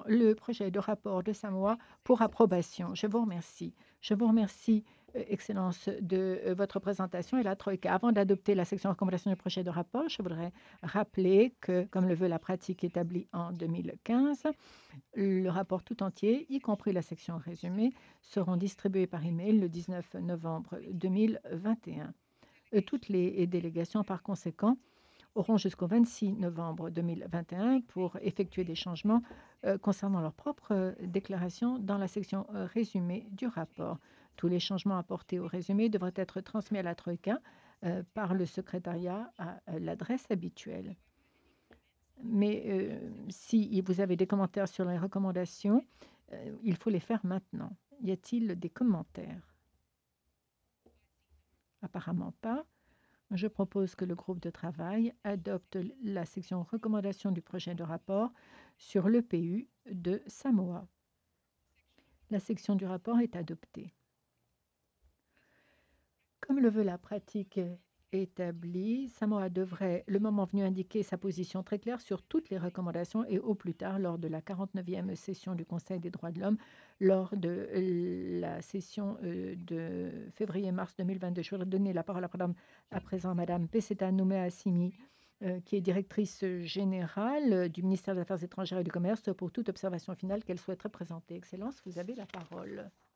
le projet de rapport de Samoa pour approbation. Je vous remercie. Je vous remercie, Excellence, de votre présentation et la Troïka. Avant d'adopter la section recommandation du projet de rapport, je voudrais rappeler que, comme le veut la pratique établie en 2015, le rapport tout entier, y compris la section résumée, seront distribués par email le 19 novembre 2021. Toutes les délégations, par conséquent, auront jusqu'au 26 novembre 2021 pour effectuer des changements concernant leur propre déclaration dans la section résumée du rapport. Tous les changements apportés au résumé devraient être transmis à la Troïka par le secrétariat à l'adresse habituelle. Mais si vous avez des commentaires sur les recommandations, il faut les faire maintenant. Y a-t-il des commentaires? Apparemment pas. Je propose que le groupe de travail adopte la section recommandation du projet de rapport sur l'EPU de Samoa. La section du rapport est adoptée. Comme le veut la pratique établie, Samoa devrait, le moment venu, indiquer sa position très claire sur toutes les recommandations et au plus tard lors de la 49e session du Conseil des droits de l'homme, lors de la session de février-mars 2022. Je voudrais donner la parole à présent à Madame Pesseta Noumea-Assimi, qui est directrice générale du ministère des Affaires étrangères et du Commerce, pour toute observation finale qu'elle souhaiterait présenter. Excellence, vous avez la parole.